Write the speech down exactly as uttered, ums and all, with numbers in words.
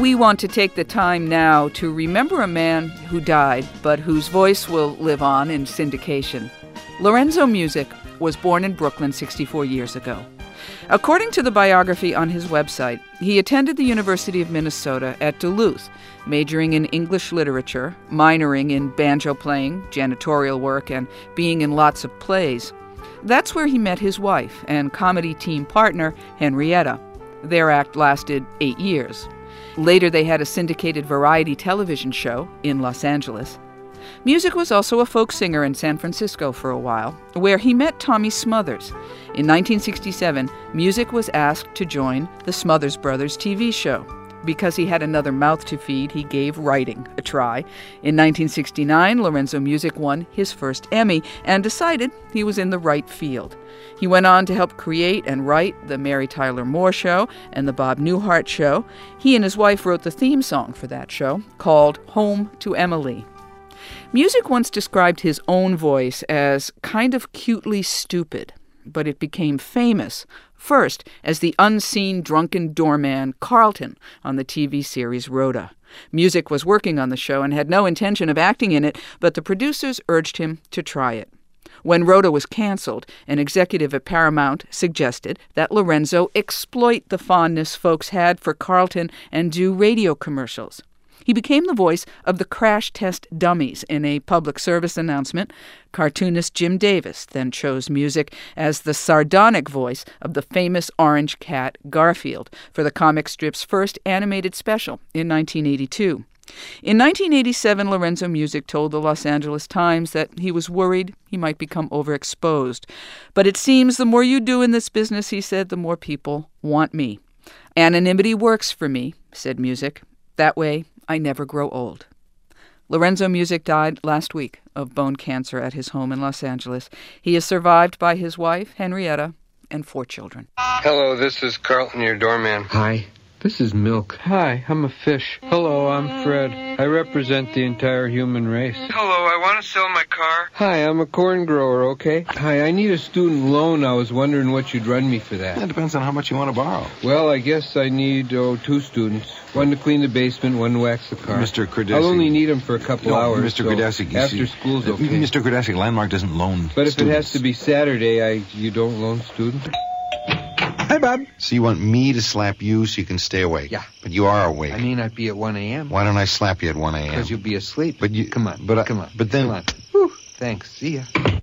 we want to take the time now to remember a man who died, but whose voice will live on in syndication. Lorenzo Music was born in Brooklyn sixty-four years ago. According to the biography on his website, he attended the University of Minnesota at Duluth, majoring in English literature, minoring in banjo playing, janitorial work, and being in lots of plays. That's where he met his wife and comedy team partner, Henrietta. Their act lasted eight years. Later, they had a syndicated variety television show in Los Angeles. Music was also a folk singer in San Francisco for a while, where he met Tommy Smothers. In nineteen sixty-seven, Music was asked to join the Smothers Brothers T V show. Because he had another mouth to feed, he gave writing a try. In nineteen sixty-nine, Lorenzo Music won his first Emmy and decided he was in the right field. He went on to help create and write The Mary Tyler Moore Show and The Bob Newhart Show. He and his wife wrote the theme song for that show, called Home to Emily. Music once described his own voice as kind of cutely stupid, but it became famous, first as the unseen drunken doorman Carlton on the T V series Rhoda. Music was working on the show and had no intention of acting in it, but the producers urged him to try it. When Rhoda was canceled, an executive at Paramount suggested that Lorenzo exploit the fondness folks had for Carlton and do radio commercials. He became the voice of the crash test dummies in a public service announcement. Cartoonist Jim Davis then chose Music as the sardonic voice of the famous orange cat Garfield for the comic strip's first animated special in nineteen eighty-two. In nineteen eighty-seven, Lorenzo Music told the Los Angeles Times that he was worried he might become overexposed. But it seems the more you do in this business, he said, the more people want me. Anonymity works for me, said Music. That way, I never grow old. Lorenzo Music died last week of bone cancer at his home in Los Angeles. He is survived by his wife, Henrietta, and four children. Hello, this is Carlton, your doorman. Hi, this is Milk. Hi, I'm a fish. Hello, I'm Fred. I represent the entire human race. Hello, I want to sell my car. Hi, I'm a corn grower, okay? Hi, I need a student loan. I was wondering what you'd run me for that. It depends on how much you want to borrow. Well, I guess I need, oh, two students. One to clean the basement, one to wax the car. Mister Kردesky. I'll only need them for a couple no, hours. Mister So Krdesky, you after see, school's uh, okay. Mister Krdesky, Landmark doesn't loan But if students. it has to be Saturday, I you don't loan students? Hi, Bob. So you want me to slap you so you can stay awake? Yeah. But you are awake. I mean, I'd be at one a.m. Why don't I slap you at one a.m.? Because you'll be asleep. But you... Come on. But I, come on. But then... Come on. Whew. Thanks. See ya.